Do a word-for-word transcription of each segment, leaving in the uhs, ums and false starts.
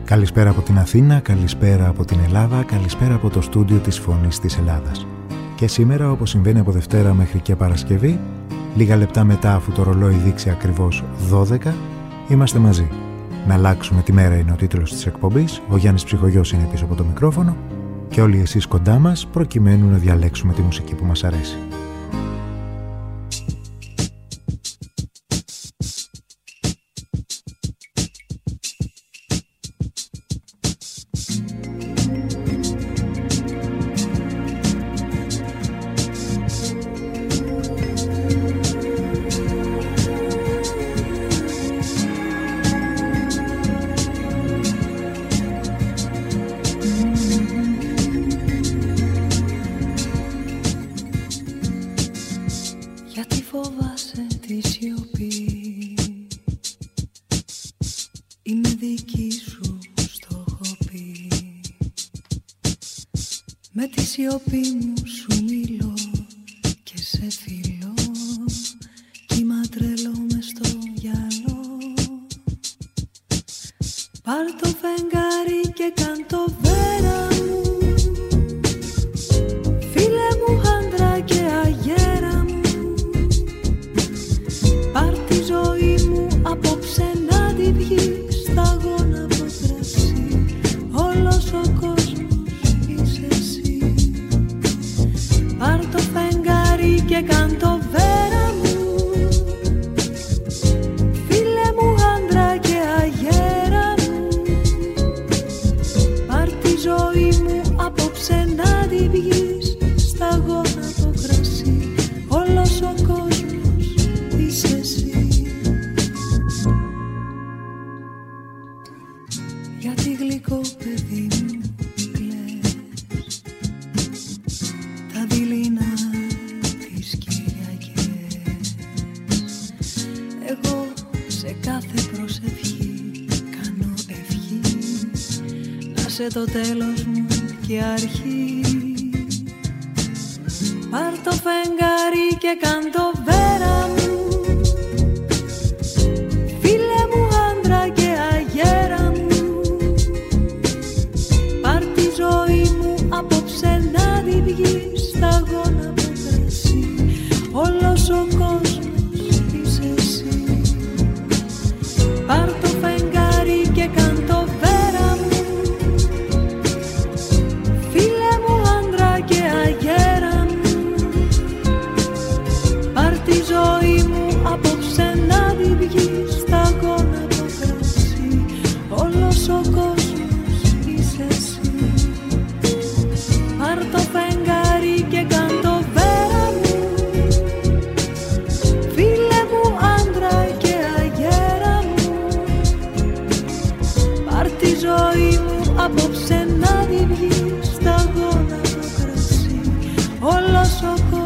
Καλησπέρα από την Αθήνα, καλησπέρα από την Ελλάδα, καλησπέρα από το στούντιο της Φωνής της Ελλάδας. Και σήμερα, όπως συμβαίνει από Δευτέρα μέχρι και Παρασκευή, λίγα λεπτά μετά αφού το ρολόι δείξει ακριβώς δώδεκα, είμαστε μαζί. Να αλλάξουμε τη μέρα είναι ο τίτλος της εκπομπής, ο Γιάννης Ψυχογιός είναι πίσω από το μικρόφωνο και όλοι εσείς κοντά μας προκειμένου να διαλέξουμε τη μουσική που μας αρέσει. Το τέλος μου και αρχή. Πάρ' το φεγγάρι και κάν' το βέρα μου, φίλε μου άντρα και αγέρα μου. Πάρ' τη ζωή μου απόψε να τη βγεις σταγόνα από κρασί. Όλος ο κόσμος είσαι εσύ. Πάρ' το φεγγάρι και κάν' το βέρα μου, ζωή μου απόψε να τη βγεις σταγόνα από κρασί. Όλος ο κόσμος είσαι εσύ. Πάρ' το φεγγάρι και κάν' το βέρα μου, φίλε μου άντρα και αγέρα μου. Πάρ' τη ζωή μου απόψε να τη βγεις σταγόνα από κρασί. Όλος ο κόσμος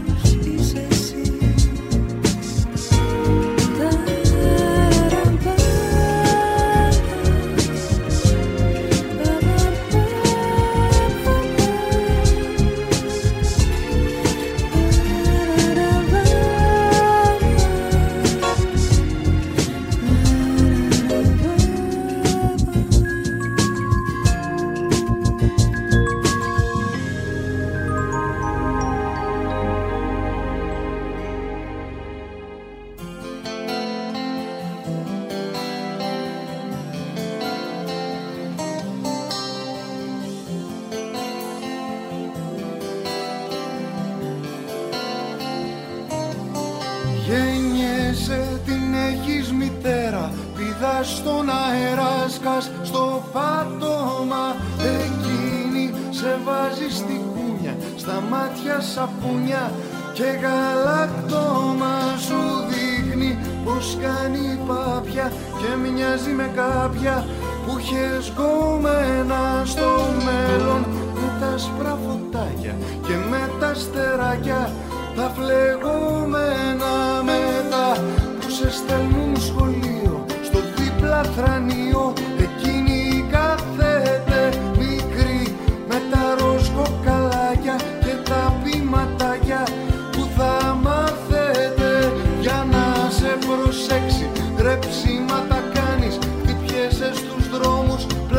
στον αέρα σκάς στο πάτωμα. Εκείνη σε βάζει στη κούνια, στα μάτια σαπούνια και γαλακτόμα. Σου δείχνει πως κάνει πάπια και μοιάζει με κάποια που είχες γκόμενα στο μέλλον. Με τα άσπρα φωτάκια και με τα αστεράκια τα φλεγόμενα. Μετά που σε στέλνουν σχολείο στο δίπλα θρανείο, εκείνη κάθεται μικρή με τα ροζ κοκαλάκια και τα πηματάκια που θα μάθετε για να σε προσέξει. Ρεψίματα κάνεις, χτυπιέσαι στους δρόμους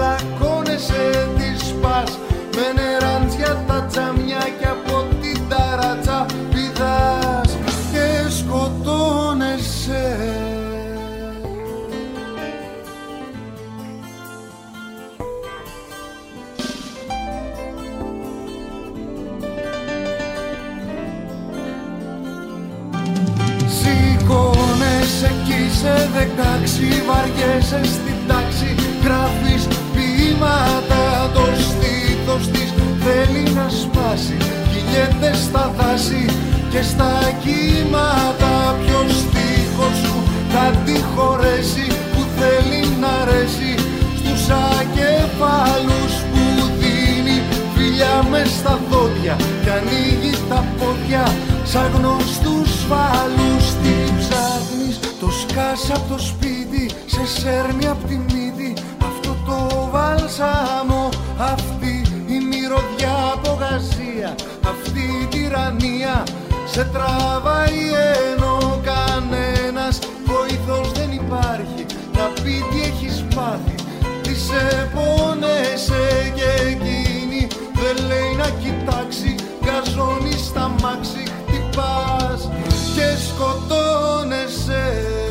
είσαι δεκάξι, βαριέσαι στην τάξη, γράφεις ποίηματα, το στήθος της θέλει να σπάσει, κυλιέται στα δάση και στα κύματα. Ποιος στίχος σου θα τη χωρέσει, που θέλει να αρέσει στους ακεφάλους, που δίνει φιλιά μες στα δόντια και ανοίγει τα πόδια σαν γνωστούς φάλους. Τι ψάχνεις, το σκάς απ' το σπίτι, σε σέρνει απ' τη μύτη αυτό το βαλσάμο, αυτή η μυρωδιά απογασία, αυτή η τυραννία σε τραβάει, ενώ κανένας βοηθός δεν υπάρχει να πει τι έχεις πάθει, τι σε πόνεσαι, και εκείνη δεν λέει να κοιτάξει, γκαζώνει στα μάξι, χτυπάς και σκοτώνεσαι.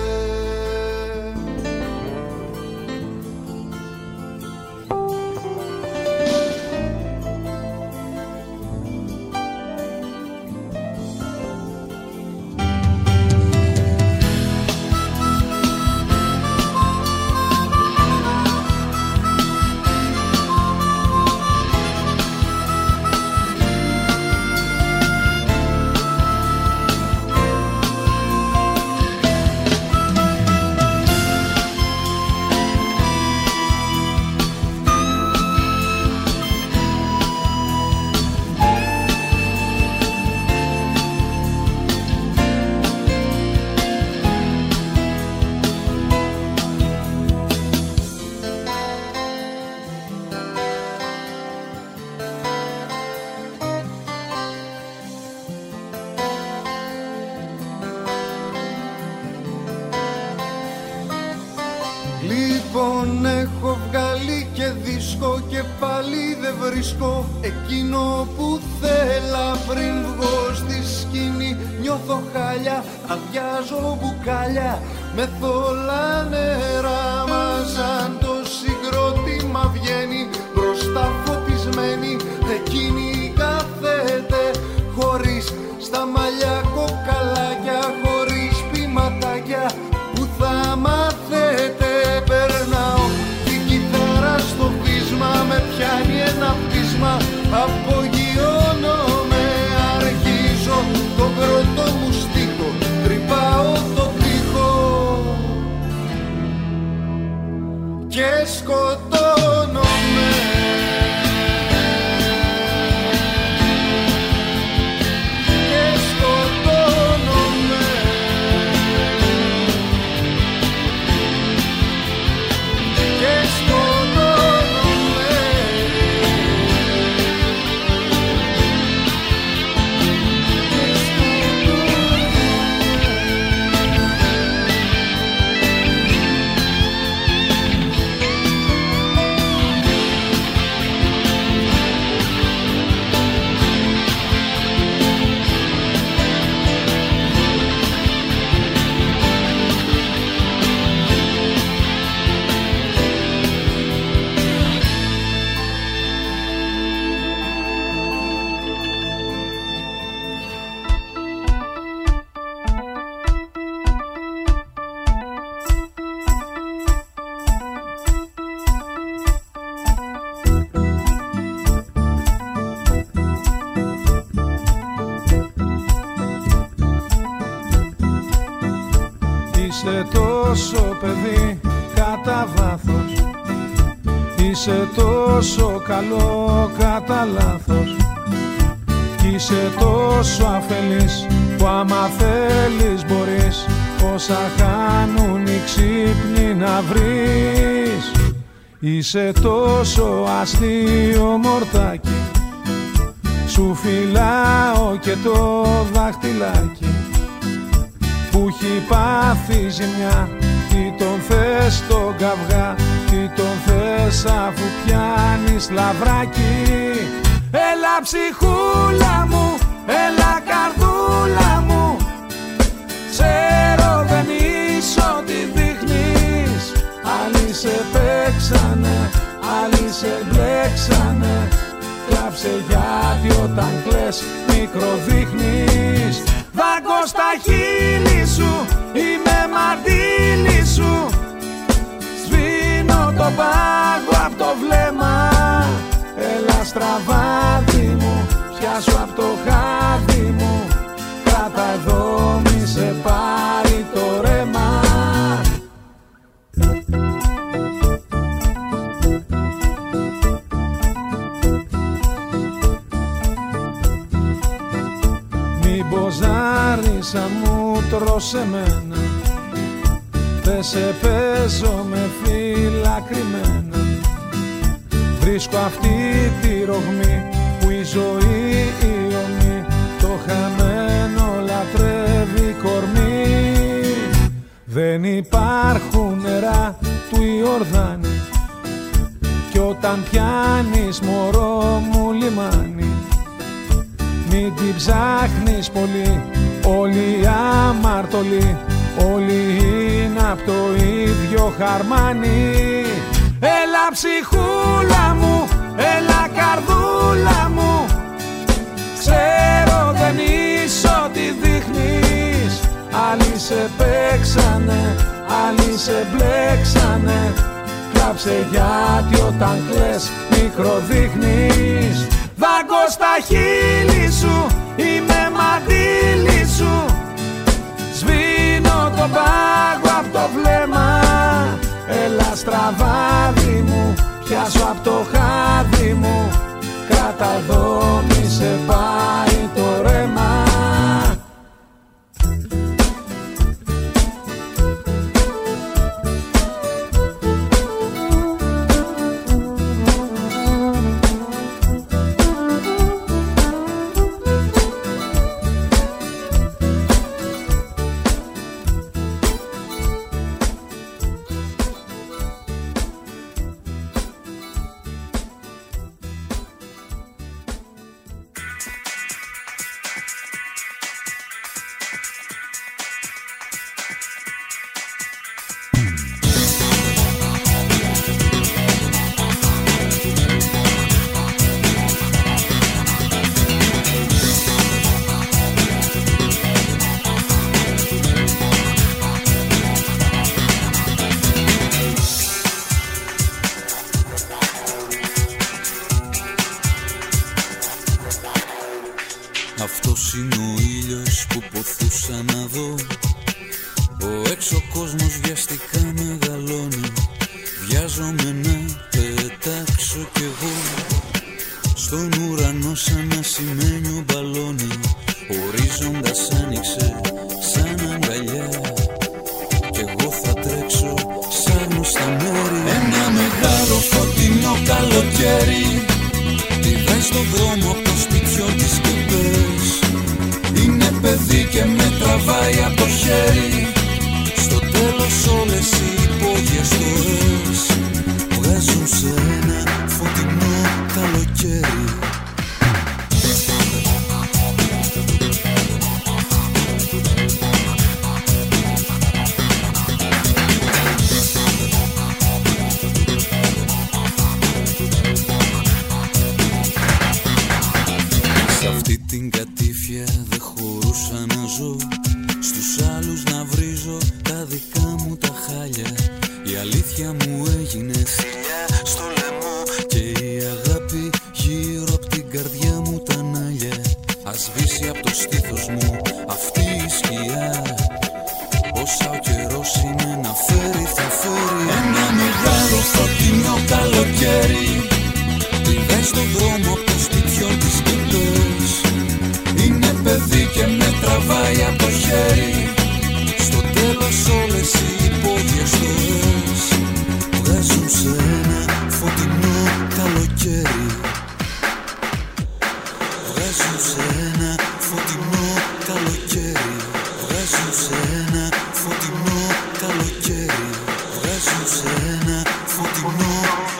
Λοιπόν έχω βγάλει και δίσκο και πάλι δεν βρίσκω εκείνο που θέλα. Πριν βγω στη σκηνή νιώθω χάλια, αδειάζω μπουκάλια με θολά νερά. Μα σαν το συγκρότημα βγαίνει μπροστά φωτισμένη, εκείνη κάθεται χωρίς στα μαλλιά κοκαλάκια, χωρίς ποιηματάκια που θα μάθετε. Περνάω την κιθάρα στο βίσμα, με πιάνει ένα πείσμα, απογειώνομαι, αρχίζω τον πρώτο μου στίχο, τρυπάω το τοίχο και σκοτώνομαι. Είσαι τόσο παιδί κατά βάθος, είσαι τόσο καλό κατά λάθος, είσαι τόσο αφελής που άμα θέλεις μπορείς όσα χάνουν οι ξύπνοι να βρεις. Είσαι τόσο αστείο μορτάκι, σου φυλάω και το δάχτυλάκι που έχει πάθει ζημιά. Τι τον θες τον καυγά, τι τον θες αφού πιάνεις λαβράκι. Έλα ψυχούλα μου, έλα καρδούλα μου, ξέρω δεν είσαι ό,τι δείχνεις. Άλλοι σε παίξανε, άλλοι σε μπλέξανε, κλάψε γιατί όταν κλαις μικροδείχνεις. δάγκω στα χείλη σου, είμαι μαντήλι σου. Σβήνω τον πάγκο απ' το βλέμμα. Έλα στραβάδι μου, πιάσου απ' το χάδι μου. Κράτα εδώ, μη σε πάρει το ρέμα. Μην μποζάρισα μου τρως εμένα, δεν σε παίζω με φύλλα κρυμμένα. Βρίσκω αυτή τη ρογμή που η ζωή η ομή, το χαμένο λατρεύει κορμί. Δεν υπάρχουν νερά του Ιορδάνη κι όταν πιάνεις μωρό μου λιμάνι. Μην την ψάχνεις πολύ, όλοι οι αμαρτωλοί, όλοι είναι απ' το ίδιο χαρμάνι. Έλα ψυχούλα μου, έλα καρδούλα μου. Ξέρω δεν είσαι ό,τι δείχνεις. Άλλοι σε παίξανε, άλλοι σε μπλέξανε. Κλάψε γιατί όταν κλαις μικροδείχνεις. Δάγκω στα χείλη σου, είμαι μαντήλι σου. Σβήνω τον πάγκο απ' το βλέμμα. Έλα στραβάδι μου, πιάσω απ' το χάδι μου. Κράτα εδώ, μη σε πάει το ρέμα. Αυτός είναι ο ήλιος που ποθούσα να δω. Ο έξω κόσμος βιαστικά μεγαλώνει. Βιάζομαι να πετάξω κι εγώ. Στον ουρανό σαν ασημένιο μπαλόνι. Ορίζοντας άνοιξε σαν αγκαλιά. Κι εγώ θα τρέξω σαν στα μέρη. Ένα μεγάλο φωτεινό καλοκαίρι. Πηδάει στον δρόμο από το σπιτιό της και πες. Είναι παιδί και με τραβάει από το χέρι. Στο τέλος όλες οι υπόγειες φορές βγάζουν σε ένα φωτεινό καλοκαίρι. Σε αυτή την κατήφια δεν χωρούσα να ζω. Στους άλλους να βρίζω τα δικά μου τα χάλια. Η αλήθεια μου έγινε θηλιά στο λαιμό. Και η αγάπη γύρω απ' την καρδιά μου τα νάλια. Ας σβήσει απ' το στήθος μου αυτή η σκιά. Όσα ο καιρός είναι να φέρει θα φέρει. Ένα μεγάλο φωτεινό καλοκαίρι. Πηδάει στον δρόμο απ' το σπιτιό της και πες. Είναι παιδί και με τραβάει από το χέρι. Στο τέλος όλες οι υπόγειες φορές βγάζουν σε ένα φωτεινό καλοκαίρι. Βγάζουν σε ένα φωτεινό καλοκαίρι. Βγάζουν σε ένα φωτεινό καλοκαίρι. Βγάζουν σε ένα φωτεινό.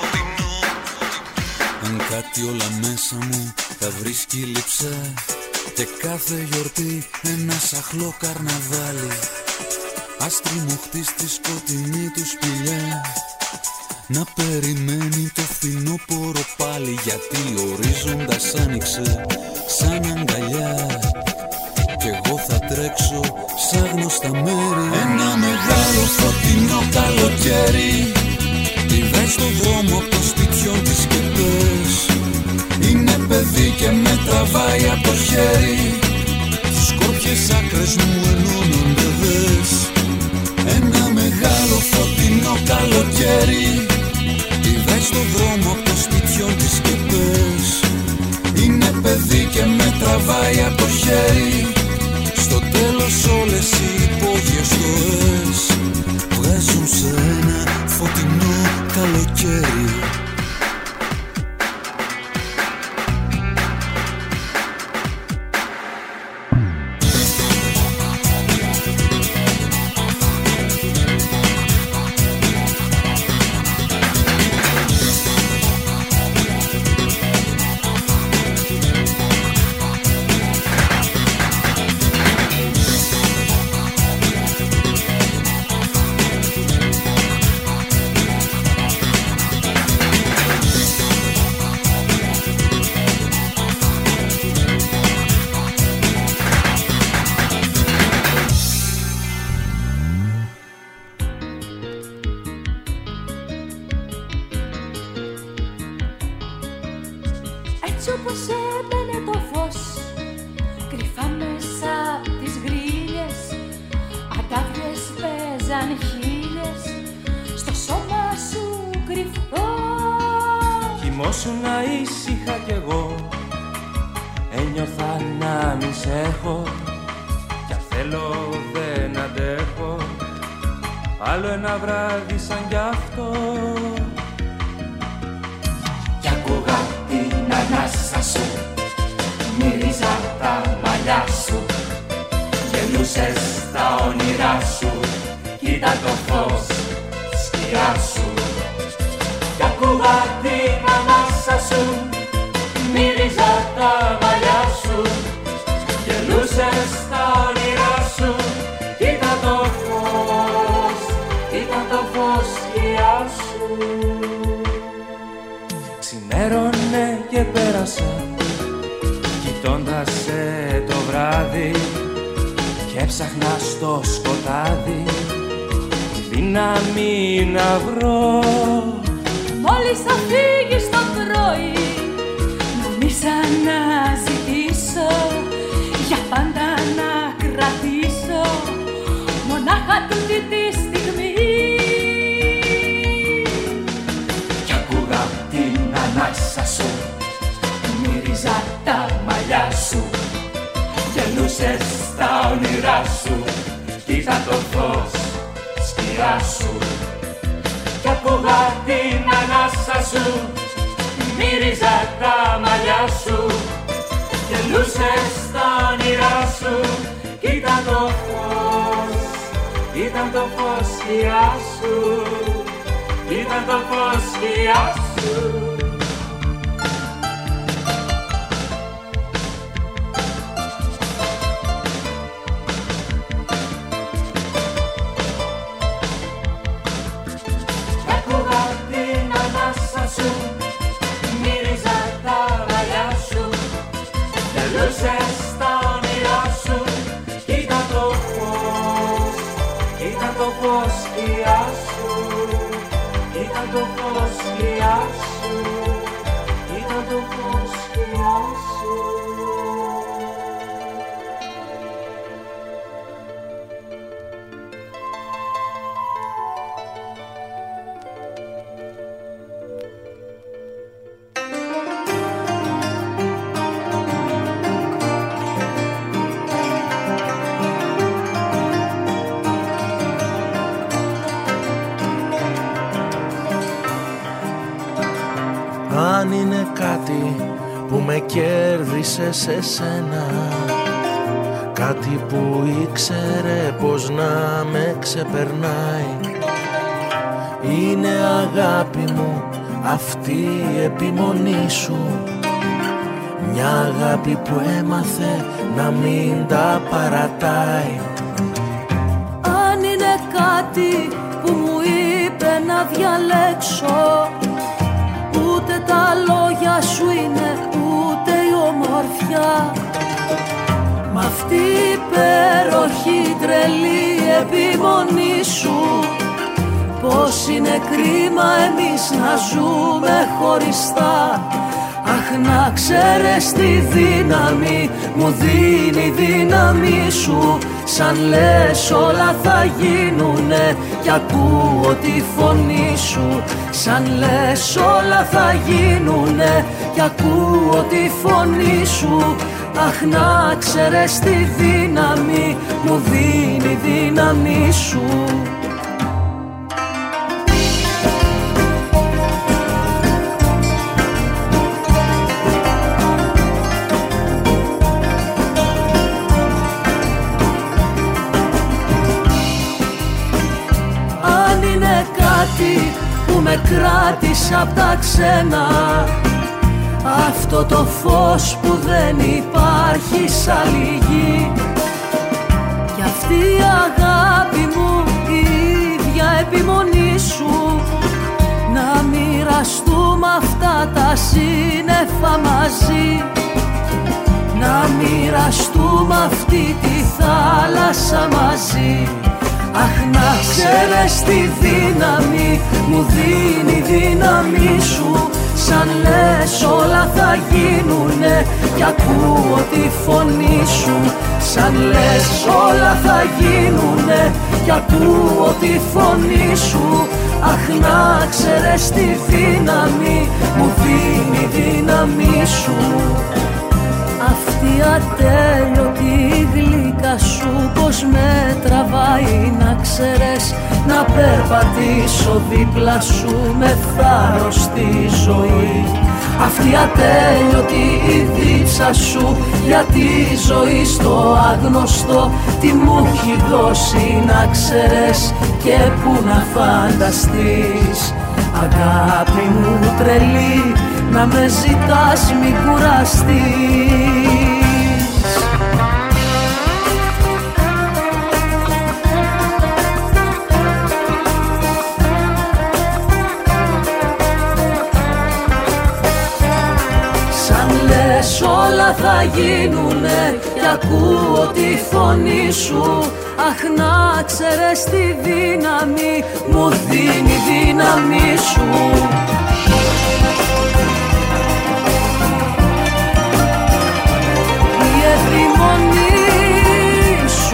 Αν κάτι όλα μέσα μου τα βρίσκει λειψά. Και κάθε γιορτή ένα σαχλό καρναβάλι. Ας τριμωχτεί στη σκοτεινή του σπηλιά. Να περιμένει το φθινόπωρο πάλι. Γιατί ορίζοντας άνοιξε σαν αγκαλιά. Κι εγώ θα τρέξω σαν γνωστά μέρη. Ένα μεγάλο φωτεινό καλοκαίρι πηδάει στο δρόμο από το σπιτιόν της και πες. Είναι παιδί και με τραβάει από το χέρι. Τις σκόρπιες άκρες μου ενώνονται δες. Ένα μεγάλο φωτεινό καλοκαίρι πηδάει στο δρόμο από το σπιτιόν της και πες. Είναι παιδί και με τραβάει από το χέρι. Στο τέλος όλες οι υπόγειες ζωές βγάζουν σε ένα φωτεινό καλοκαίρι. Αν είναι κάτι που με κέρδισε σε σένα, κάτι που ήξερε πως να με ξεπερνάει, είναι αγάπη μου αυτή η επιμονή σου. Μια αγάπη που έμαθε να μην τα παρατάει. Αν είναι κάτι που μου είπε να διαλέξω, ούτε τα λόγια σου είναι, ούτε η ομορφιά. Μ' αυτή υπέροχη τρελή επιμονή σου. Πως είναι κρίμα εμείς να ζούμε χωριστά. Αχ, να ξέρεις τη δύναμη μου δίνει η δύναμη σου. Σαν λες όλα θα γίνουνε κι ακούω τη φωνή σου. Σαν λες όλα θα γίνουνε κι ακούω τη φωνή σου. Αχ, να ξέρεις τη δύναμη μου δίνει η δύναμη σου. Που με κράτησε απ' τα ξένα, αυτό το φως που δεν υπάρχει σ' άλλη γη. Κι αυτή η αγάπη μου, η ίδια επιμονή σου. Να μοιραστούμε αυτά τα σύννεφα μαζί. Να μοιραστούμε αυτή τη θάλασσα μαζί. Αχ, να ξέρεις τη δύναμη μου δίνει η δύναμη σου. Σαν λες όλα θα γίνουνε κι ακούω τη φωνή σου. Σαν λες όλα θα γίνουνε κι ακούω τη φωνή σου. Αχ, να ξέρεις τη δύναμη μου δίνει η δύναμη σου. Αυτή ατέλειωτη γλύκα σου πως με τραβάει, να ξέρεις, να περπατήσω δίπλα σου με θάρρος στη ζωή. Αυτή ατέλειωτη η δίψα σου για τη ζωή στο άγνωστο. Τι μου έχει δώσει να ξέρεις και που να φανταστείς. Αγάπη μου τρελή, να με ζητάς μη κουραστείς. Σαν λες όλα θα γίνουνε κι ακούω τη φωνή σου. Αχ, να ξέρεις τη δύναμη μου δίνει η δύναμη σου. Η επιμονή σου.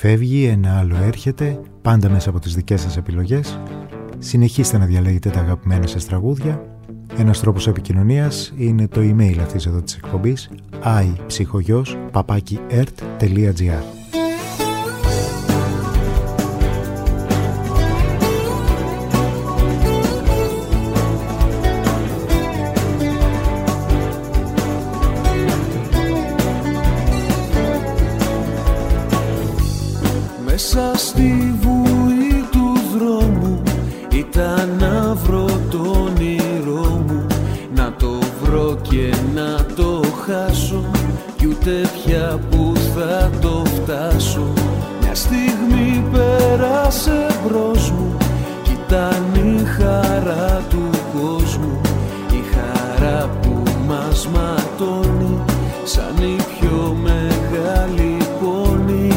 φεύγει, ένα άλλο έρχεται, πάντα μέσα από τις δικές σας επιλογές. Συνεχίστε να διαλέγετε τα αγαπημένα σας τραγούδια. Ένας τρόπος επικοινωνίας είναι το email αυτής εδώ της εκπομπής iψυχογιός παπάκι ερτ τελεία τζι άρ. Μέσα στη βουή του δρόμου ήταν να βρω το όνειρό μου, να το βρω και να το χάσω κι ούτε πια που θα το φτάσω. Μια στιγμή πέρασε μπρος μου κι ήταν η χαρά του κόσμου, η χαρά που μας ματώνει σαν η πιο μεγάλη πόνη.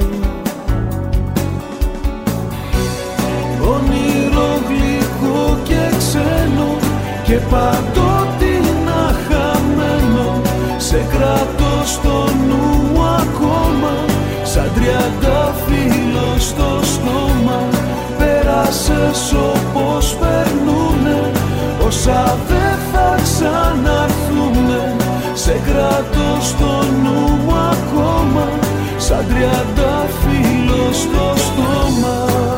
Όνειρο γλυκό και ξένο και παντότινα χαμένο, σε κρατώ στο νου ακόμα, σαν τριαντάφυλλο στο στόμα. Πέρασες όπως περνούνε όσα δεν θα ξαναρθούνε, σε κρατώ στο νου ακόμα, σαν τριαντάφυλλο στο στόμα.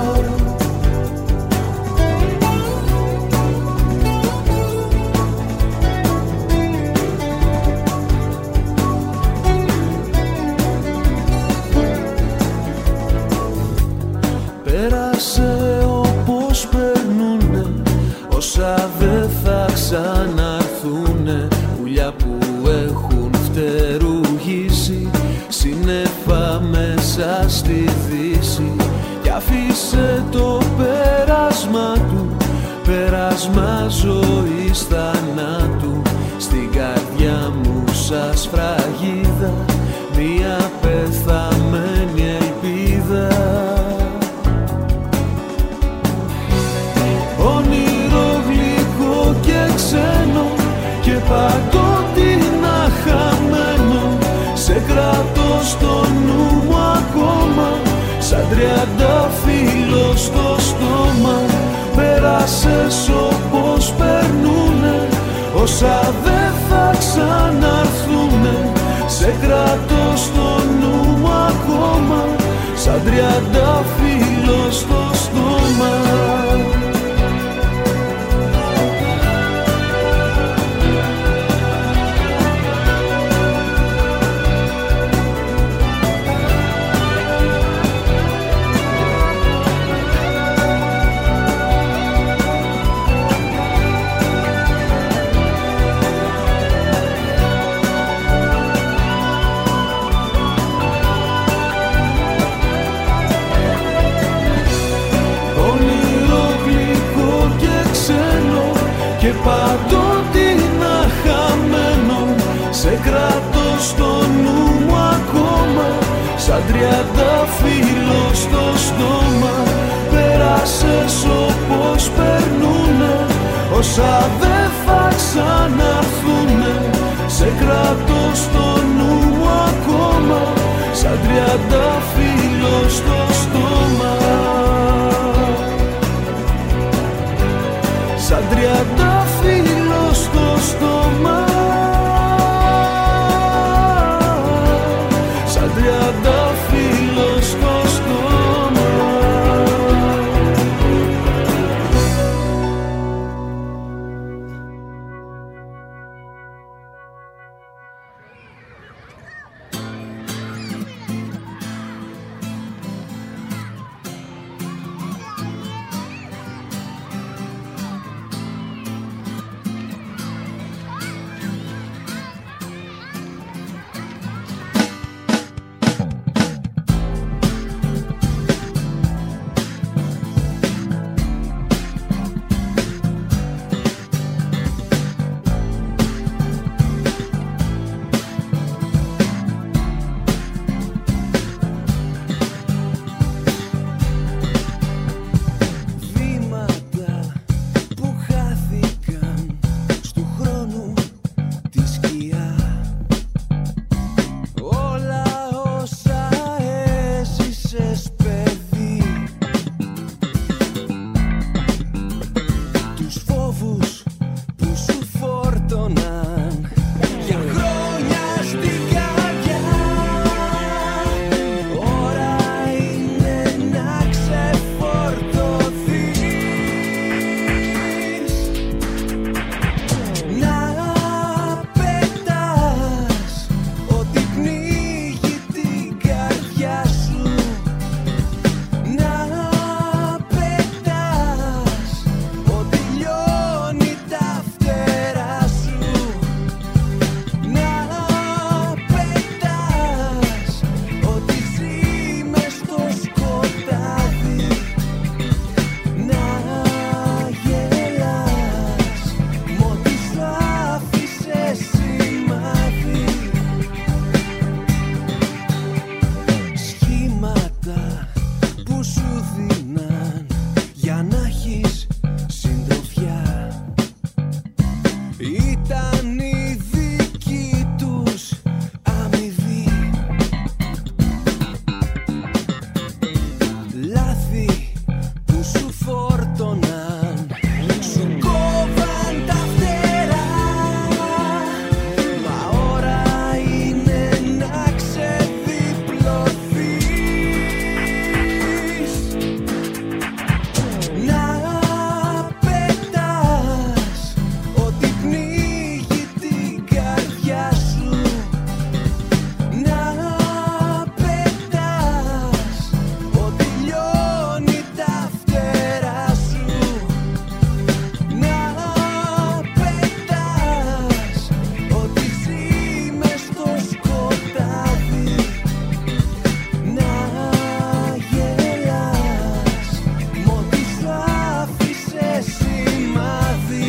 Πέρασε όπως περνούνε όσα δεν θα ξαναρθούνε, πουλιά που έχουν φτερουγήσει σύννεφα μέσα στη δύση, κι αφήσε το πέρασμα του, πέρασμα ζωής θανάτου, στην καρδιά μου σαν σφραγίδα μια πεθαμένη ελπίδα. Όνειρο γλυκό και ξένο και παντότινα χαμένο, σε κρατώ στο νου μου ακόμα, σαν τριαντάφυλλο στο στόμα. Πέρασες όπως περνούνε όσα δεν θα ξαναρθούνε, σε κρατώ στο νου μου ακόμα, σαν τριαντάφυλλο στο στόμα. Και παντότινα χαμένο, σε κρατώ στο νου μου ακόμα, σαν τριαντάφυλλο στο στόμα. Πέρασες όπως περνούνε όσα δεν θα ξαναρθούνε, σε κρατώ στο νου μου ακόμα, σαν τριαντάφυλλο στο στόμα. Σαν τριαντάφυλλο στο στόμα, σαν τριαντάφυλλο στο στόμα. που σου δίναν για να έχεις συντροφιά ήταν η δική τους αμοιβή. Λάθη που σου φόρτωναν, σου κόβαν τα φτερά, μα ώρα είναι να ξεδιπλωθείς, να πετάς ό,τι πνίγει την καρδιά σου, να πετάς ό,τι λιώνει τα φτερά σου, να πετάς ό,τι ζει μες στο σκοτάδι, να γελάς μ' ό,τι σου άφησε σημάδι.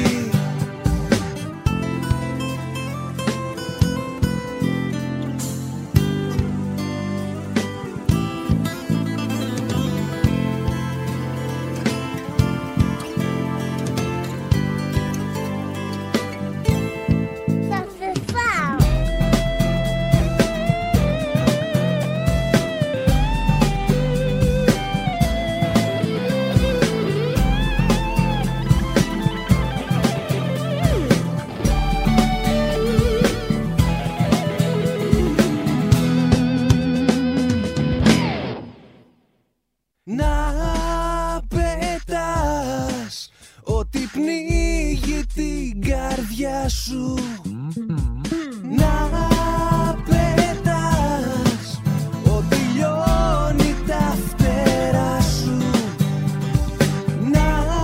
Θα σε φάω. Να πετάς ό,τι πνίγει την καρδιά σου, να πετάς ό,τι λιώνει τα φτερά σου, να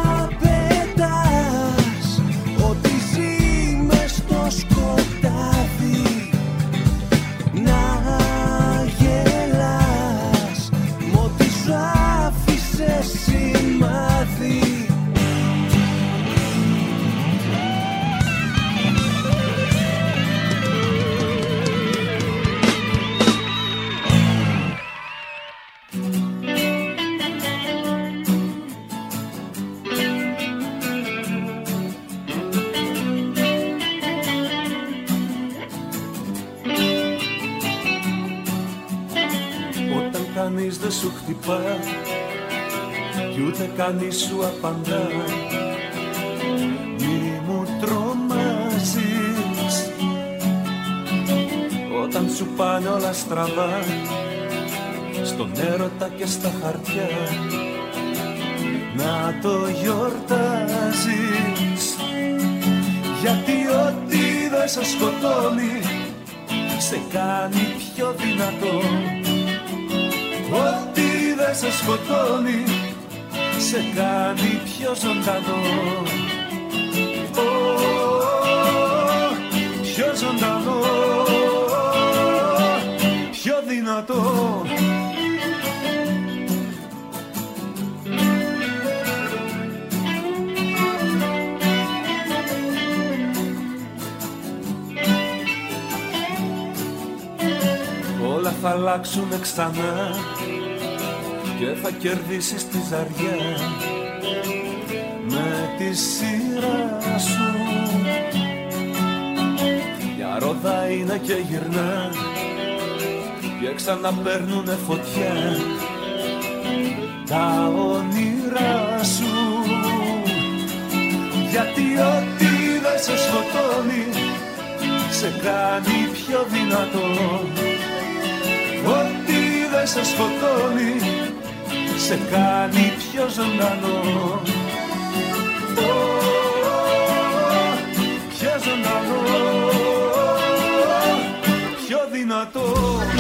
πετάς ό,τι ζει μες στο σκοτάδι, να γελάς μ' ό,τι σου άφησε σημάδι. Όταν κανείς δεν σου χτυπά κι ούτε κανείς σου απαντά, μη μου τρομάζεις. Όταν σου πάνε όλα στραβά στον έρωτα και στα χαρτιά, να το γιορτάζεις, γιατί ό,τι δεν σε σκοτώνει σε κάνει πιο δυνατό. Ό,τι δεν σε σκοτώνει σε κάνει πιο ζωντανό. Ω, πιο ζωντανό, πιο δυνατό. Όλα θα αλλάξουνε ξανά και θα κερδίσεις τη ζαριά με τη σειρά σου. Μια ρόδα είναι και γυρνά και ξαναπαίρνουνε φωτιά τα όνειρά σου, γιατί ό,τι δεν σε σκοτώνει σε κάνει πιο δυνατό. Ό,τι δεν σε σκοτώνει σε κάνει πιο ζωντανό. Ω, πιο ζωντανό, πιο δυνατό.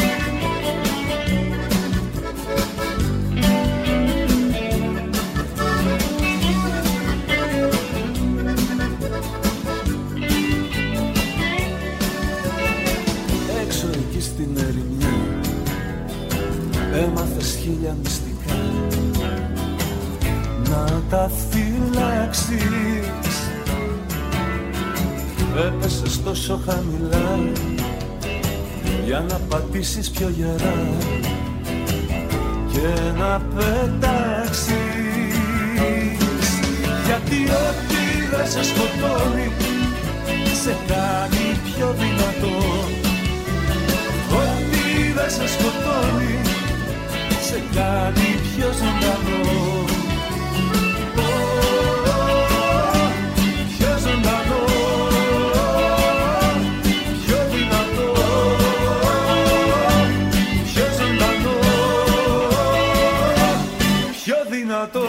Έξω εκεί στην ερημιά έμαθες χίλια μυστικά, να τα φυλάξεις. Έπεσες τόσο χαμηλά για να πατήσεις πιο γερά, κι και να πετάξεις, γιατί ό,τι δεν σε σκοτώνει σε κάνει πιο δυνατό. Ό,τι δεν σε σκοτώνει σε κάνει πιο ζωντανό. Πιο ζωντανό, πιο δυνατό, πιο ζωντανό, πιο δυνατό.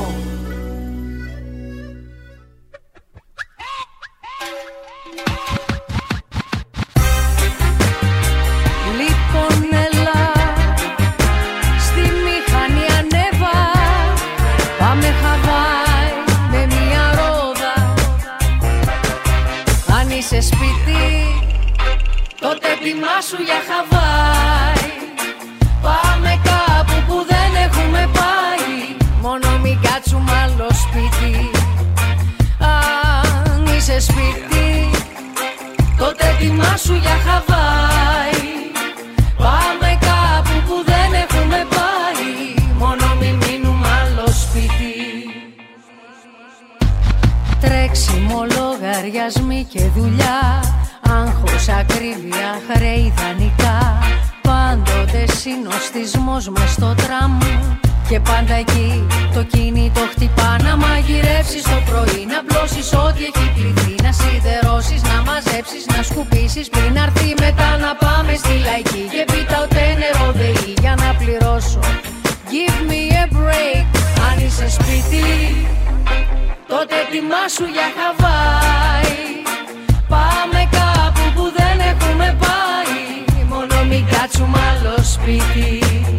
Ετοιμάσου για Χαβάη. Πάμε κάπου που δεν έχουμε πάει. Μόνο μην κάτσουμε άλλο σπίτι. Αν είσαι σπίτι, τότε ετοιμάσου για Χαβάη. Πάμε κάπου που δεν έχουμε πάει. Μόνο μην μείνουμε άλλο σπίτι. Τρέξιμο, λογαριασμοί και δουλειά, άγχος, ακρίβεια, χρέη, δανεικά. Πάντοτε συνοστισμός μες στο τραμ. Και πάντα εκεί το κινητό χτυπά. Να μαγειρεύσεις το πρωί, να πλώσεις ό,τι έχει πληθεί. Να σιδερώσεις, να μαζέψεις, να σκουπίσεις. Πριν αρθεί μετά να πάμε στη λαϊκή. Και πίτα ούτε νερό δεή για να πληρώσω. Give me a break. Αν είσαι σπίτι, τότε ετοιμάσου για Χαβάη. Πάμε κάπου που δεν έχουμε πάει. Μόνο μην κάτσουμε άλλο σπίτι.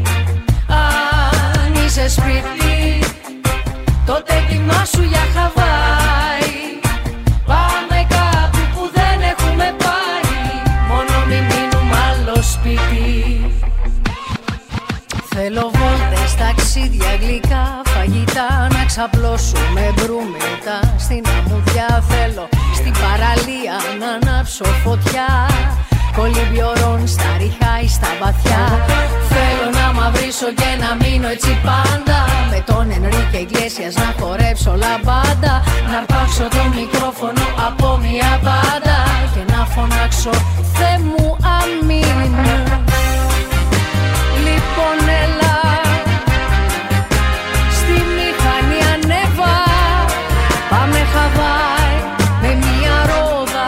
Αν είσαι σπίτι, τότε ετοιμάσου για Χαβάη. Πάμε κάπου που δεν έχουμε πάει. Μόνο μην μείνουμε άλλο σπίτι. Θέλω βόλτες, ταξίδια, γλυκά, φαγητά. Να ξαπλώσουμε μπρούμετα στην αμμουδιά. Θέλω στην παραλία να ανάψω φωτιά. Κολυμπιορών στα ριχά ή στα βαθιά. Θέλω να μαυρίσω και να μείνω έτσι πάντα. Με τον Ενρίκε Ιγκλέσιας να χορέψω λαμπάντα. Να αρπάξω το μικρόφωνο από μια μπάντα. Και να φωνάξω Θεέ μου αμήν. Λοιπόν έλα, στη μηχανή ανέβα. Πάμε Χαβάη με μια ρόδα.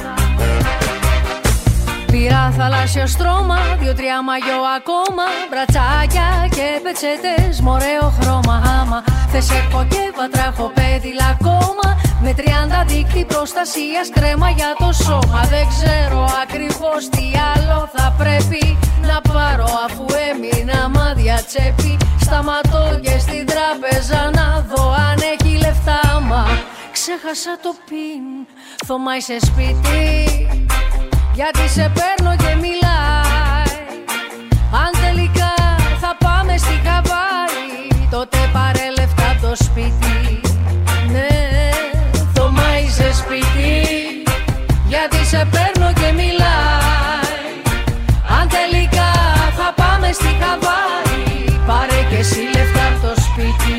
Πήρα θαλάσσιο στρώμα, δύο-τρία μαγιό ακόμα. Μπρατσάκια και πετσέτες μ' ωραίο χρώμα. Άμα θες έχω και βατράχο πέδιλα ακόμα. Με τριάντα δίκτυ προστασίας, κρέμα για το σώμα. Δεν ξέρω ακριβώς τι άλλο θα πρέπει να πάρω, αφού έμεινα μάδια τσέπη. Σταματώ και στην τράπεζα να δω αν έχει λεφτά. Μα ξέχασα το πιν. Θωμά είσαι σπίτι, γιατί σε παίρνω και μιλάει. Αν τελικά θα πάμε στη Χαβάη, τότε πάρε λεφτά το σπίτι. Ναι, Θωμά είσαι σπίτι, γιατί σε παίρνω και μιλάει. Αν τελικά θα πάμε στη Χαβάη, πάρε και εσύ λεφτά το σπίτι.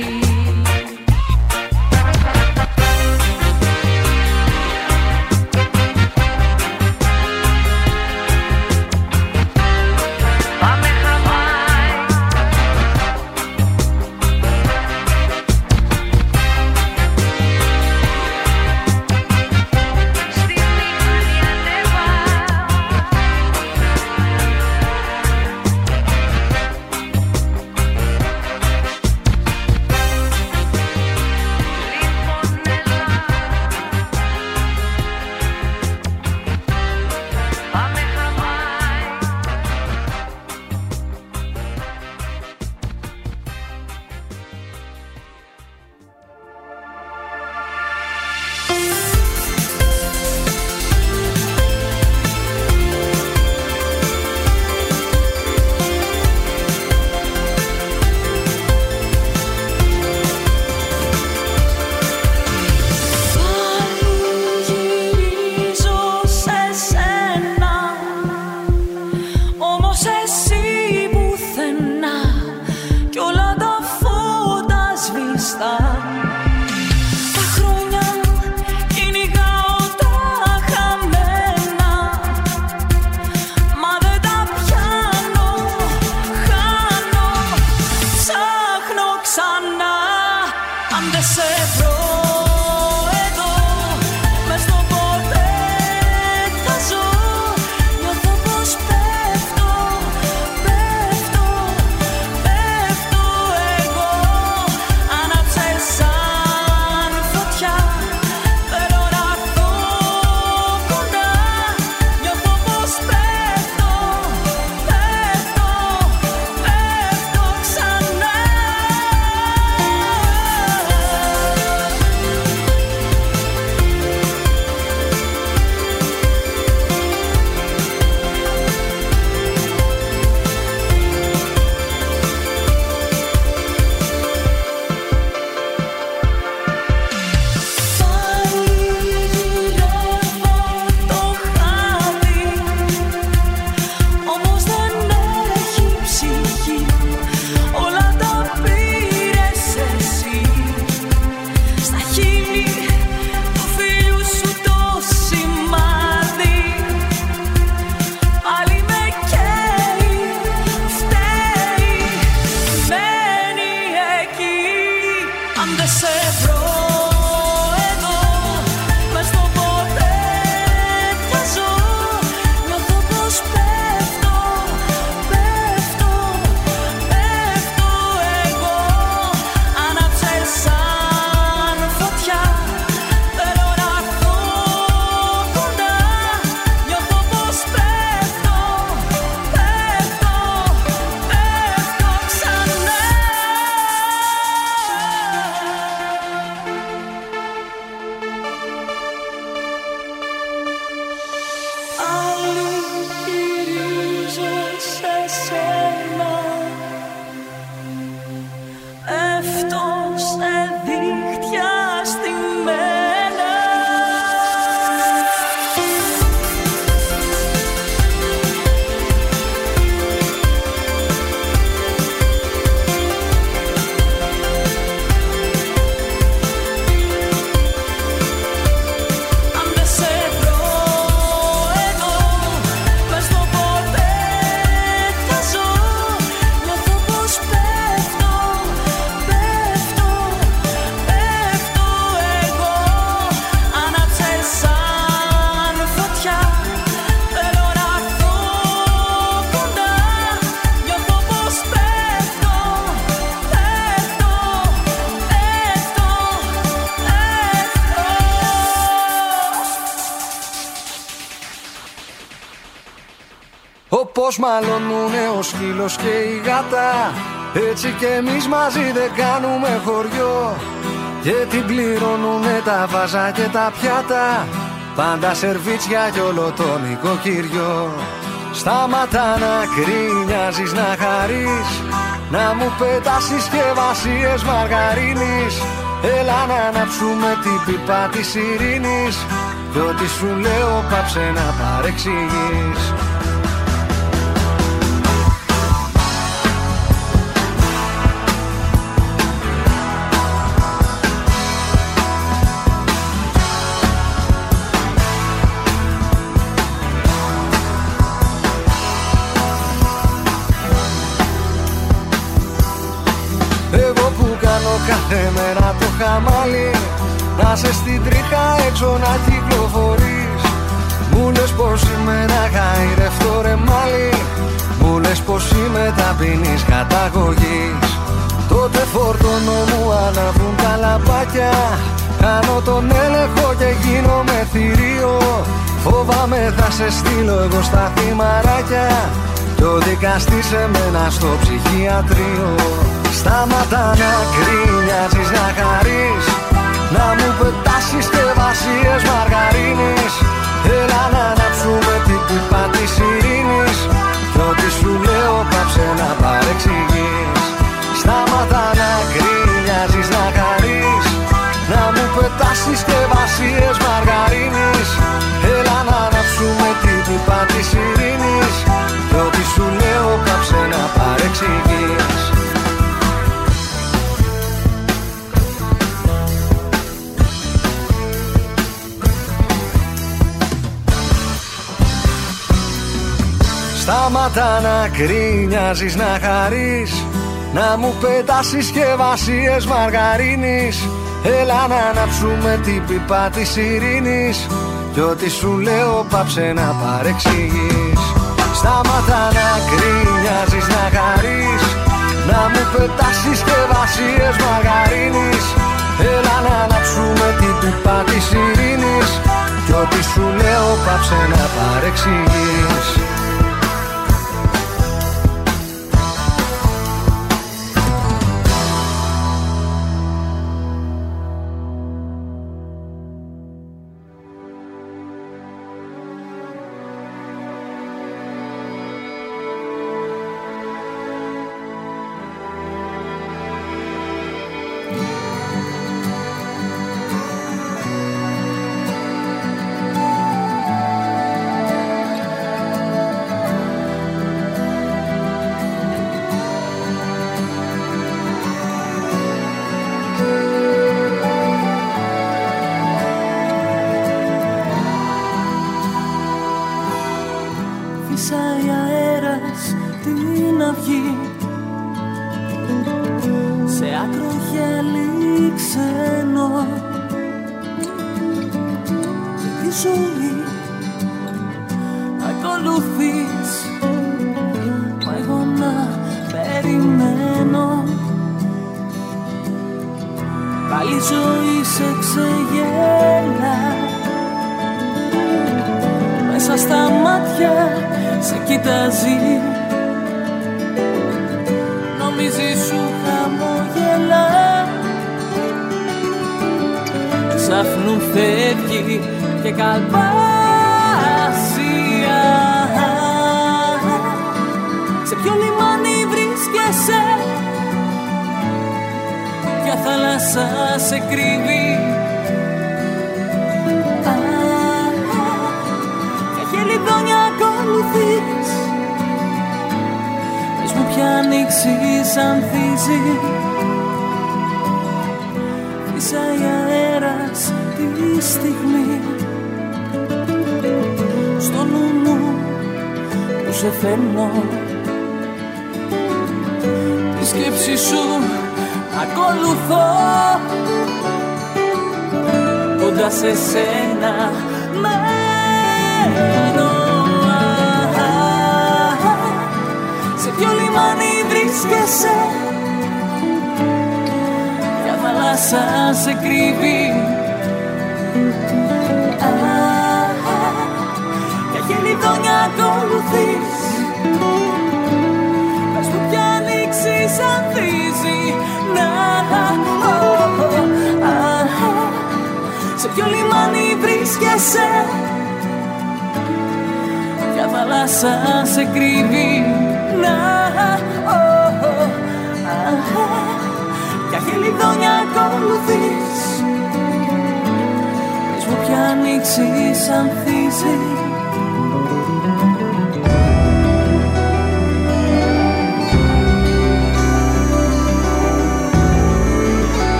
ξανά. Αν δεν σε βρω εδώ, μες στο ποτέ θα ζω. Νιώθω πως πέφτω, πέφτω, πέφτω εγώ. Άναψε σαν φωτιά, θέλω να έρθω κοντά. Νιώθω πως πέφτω, πέφτω, πέφτω ξανά. Όπως μαλώνουνε ο σκύλος και η γάτα, έτσι κι εμείς μαζί δεν κάνουμε χωριό. Και την πληρώνουνε τα βάζα και τα πιάτα, πάντα σερβίτσια κι όλο το νοικοκυριό. Σταματά να κρίνιαζεις, να χαρείς, να μου πετάς συσκευασίες μαργαρίνης. Έλα να ανάψουμε την πίπα της ειρήνης, κι ό,τι σου λέω πάψε να παρεξηγείς. Κάθε μέρα το χαμάλι, να σε στην τρίχα έξω να κυκλοφορείς. Μου λες πως είμαι να γαϊρευτώ ρε μάλι, μου λες πως είμαι ταπεινής καταγωγής. Τότε φορτώνω μου αναβούν τα λαμπάκια, κάνω τον έλεγχο και γίνομαι θηρίο. Φοβάμαι θα σε στείλω εγώ στα θυμαράκια, κι ο δικαστής εμένα στο ψυχιατρίο. Σταματά να κρίνιαζεις, να χαρείς, να μου πετάς συσκευασίες μαργαρίνης. Έλα να ανάψουμε την πίπα της ειρήνης, κι ό,τι σου λέω πάψε να παρεξηγείς. Σταματά να κρίνιαζεις, να χαρείς, να μου πετάς συσκευασίες μαργαρίνης. Έλα να ανάψουμε την πίπα της ειρήνης, κι ό,τι σου λέω πάψε να παρεξηγείς. Σταματά να κρίνιαζεις, να χαρείς, να μου πετάς συσκευασίες μαργαρίνης. Έλα να ανάψουμε την πίπα της ειρήνης. Κι ό,τι σου λέω πάψε να παρεξηγείς. Σταμάτα να γκρινιάζεις, να χαρείς, να μου πετάς συσκευασίες μαργαρίνης. Έλα να ανάψουμε την πίπα της ειρήνης. Κι ό,τι σου λέω πάψε να παρεξηγείς.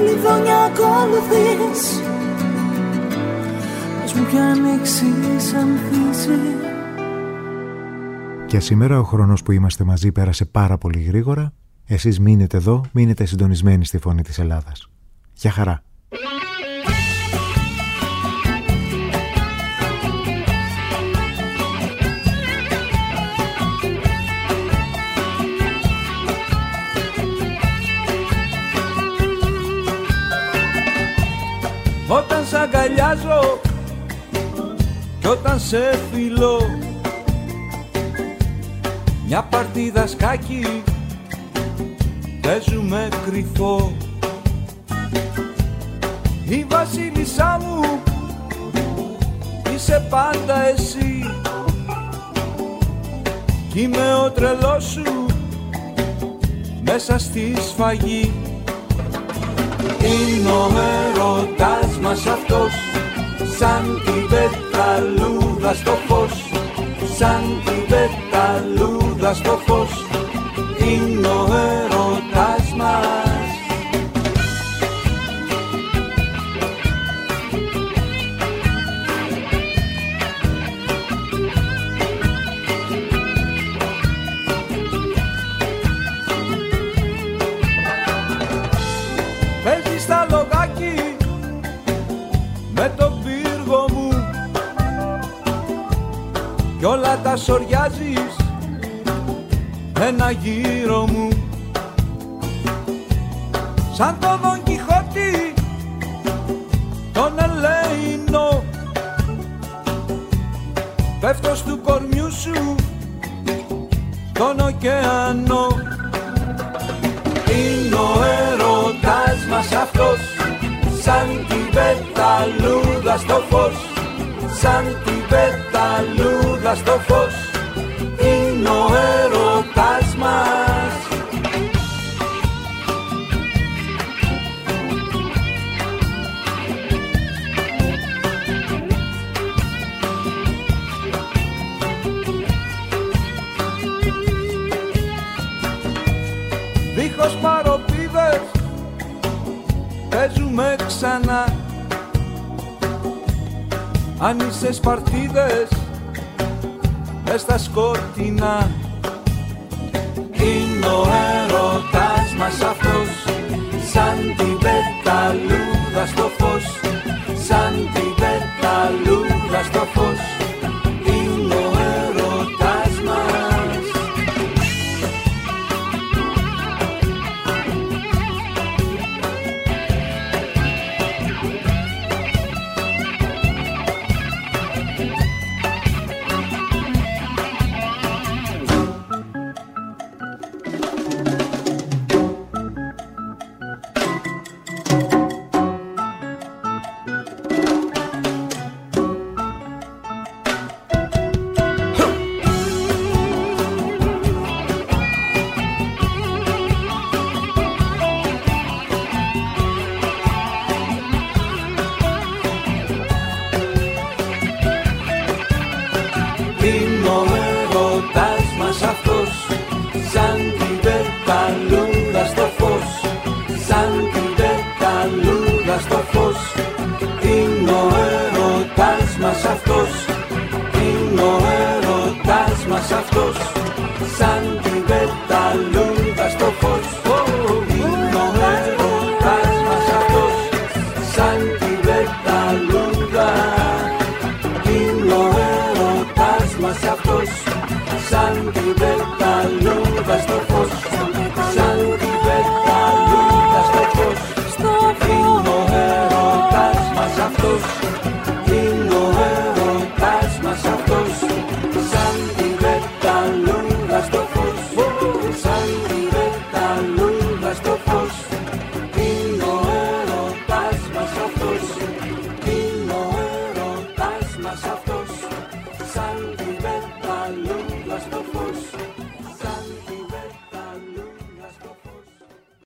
λιδόνια ακολουθείς. Πες μου κι αν έχεις ανθίσει. Και σήμερα ο χρόνος που είμαστε μαζί πέρασε πάρα πολύ γρήγορα. Εσείς μείνετε εδώ, μείνετε συντονισμένοι στη Φωνή της Ελλάδας. Γεια χαρά. Όταν σ' αγκαλιάζω κι όταν σε φιλώ, μια παρτίδα σκάκι παίζουμε κρυφό. Η βασίλισσά μου είσαι πάντα εσύ κι είμαι ο τρελός σου μέσα στη σφαγή. Είναι ο έρωτας μας αυτός, σαν την πεταλούδα στο φως, σαν την πεταλούδα στο φως. Είναι ο έρωτας μας. Παίζεις στα λογάκι με τον πύργο μου κι όλα τα σοριάζεις ένα γύρο μου. Σαν το Δον Κιχώτη τον Ελεηνό πέφτω στου κορμιού σου τον ωκεανό. Είναι ο έρωτας μας αυτός, σαν την πεταλούδα στο φως, σαν την πεταλούδα στο φως. Είναι ο έρωτας μας. Δίχως παροπίδες παίζουμε ξανά. Αν είσαι σπαρτίδες μες στα σκοτεινά. Είναι ο έρωτας μας αυτός, σαν την πεταλούδα στο φως, σαν την πεταλούδα στο φως. Είναι ο έρωτας μας. Είναι ο έρωτας μας αυτός, σαν την πεταλούδα στο φως, σαν την πεταλούδα στο φως. Είναι ο έρωτας μας αυτός, είναι ο έρωτας μας αυτός, σαν την πεταλούδα στο φως. Είναι ο έρωτας μας αυτός, σαν την πεταλούδα. Είναι ο έρωτας μας αυτός, σαν την πεταλούδα στο φως, σαν την πεταλούδα στο φως. Είναι ο έρωτας μας αυτός, είναι ο έρωτας μας αυτός, σαν την πεταλούδα στο φως, σαν την πεταλούδα στο φως. Είναι ο έρωτας μας αυτός, είναι ο έρωτας μας αυτός, σαν την πεταλούδα.